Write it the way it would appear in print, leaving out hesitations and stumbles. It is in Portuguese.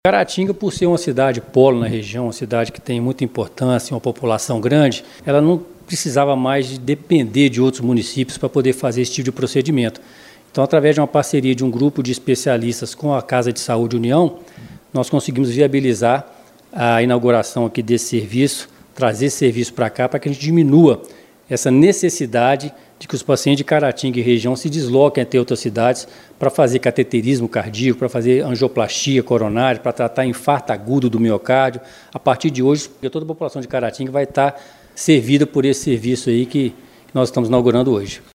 Caratinga, por ser uma cidade polo na região, uma cidade que tem muita importância, uma população grande, ela não precisava mais de depender de outros municípios para poder fazer esse tipo de procedimento. Então, através de uma parceria de um grupo de especialistas com a Casa de Saúde União, nós conseguimos viabilizar a inauguração aqui desse serviço, trazer esse serviço para cá, para que a gente diminua essa necessidade de que os pacientes de Caratinga e região se desloquem até outras cidades para fazer cateterismo cardíaco, para fazer angioplastia coronária, para tratar infarto agudo do miocárdio. A partir de hoje, toda a população de Caratinga vai estar servida por esse serviço aí que nós estamos inaugurando hoje.